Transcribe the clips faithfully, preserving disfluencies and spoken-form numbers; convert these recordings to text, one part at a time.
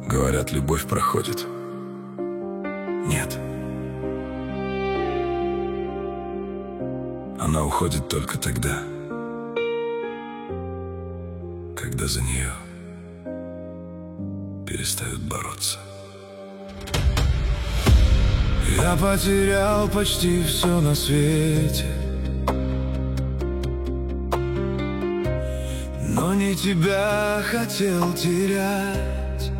Говорят, любовь проходит. Нет. Она уходит только тогда, когда за нее перестают бороться. Я потерял почти все на свете, но не тебя хотел терять.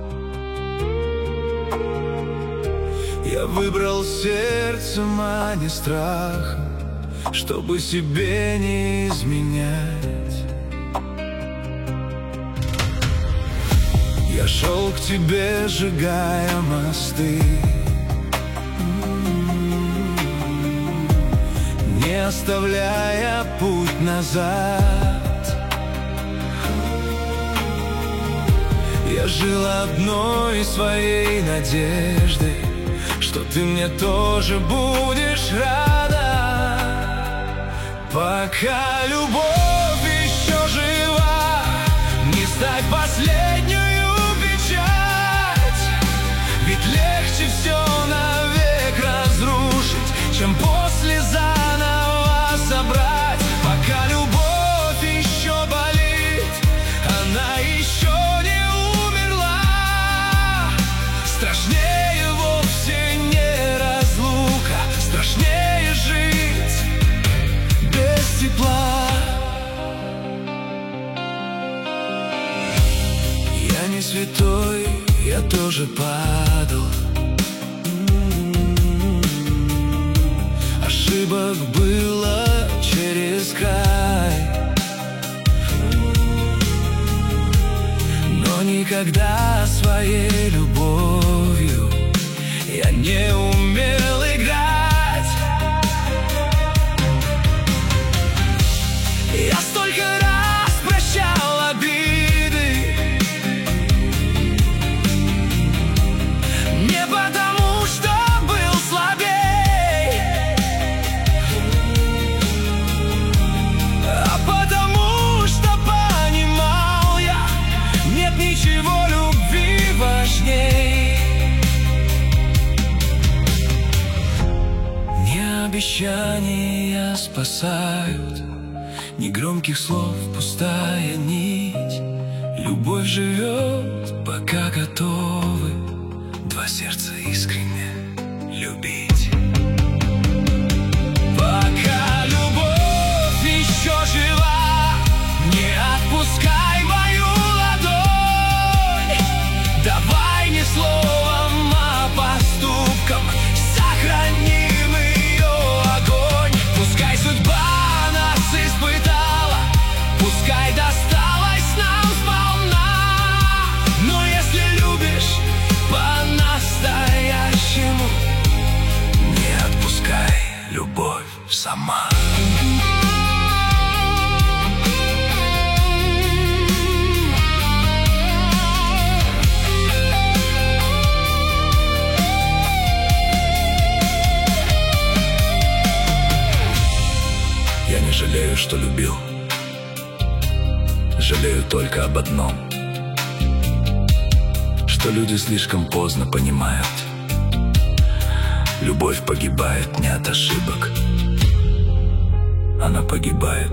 Я выбрал сердцем, а не страхом, чтобы себе не изменять. Я шел к тебе, сжигая мосты, не оставляя путь назад. Я жил одной своей надеждой, что ты мне тоже будешь рада. Пока любовь еще жива, не ставь последнюю печать, ведь легче все навек разрушить, чем после заново собрать. Пока любовь еще болит, она еще не умерла. Страшнее вовсе не разлука, страшнее жить без тепла. Я не святой, я тоже падал, ошибок было через край, но никогда своей любовью я не умел играть. Я столько раз прощал обиды, не потому что был слабей, а потому что понимал я, нет ничего любви важней. Не обещания спасают, ни громких слов пустая нить. Любовь живет, пока готовы два сердца искренне любить. Пока любовь еще жива, не отпускай мою ладонь. Давай не словом, а поступком сохраним ее огонь. Пускай судьба нас испытала, пускай досталось нам сполна, но если любишь по-настоящему, не отпускай любовь сама. Я не жалею, что любил, жалею только об одном, что люди слишком поздно понимают. Любовь погибает не от ошибок, она погибает,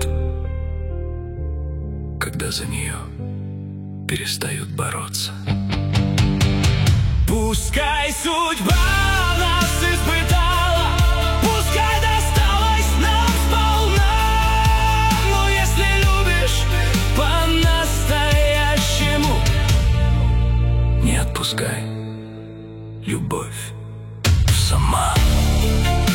когда за нее перестают бороться. Пускай судьба нас испытала, пускай досталось нам сполна, но если любишь по-настоящему, Не отпускай любовь сама.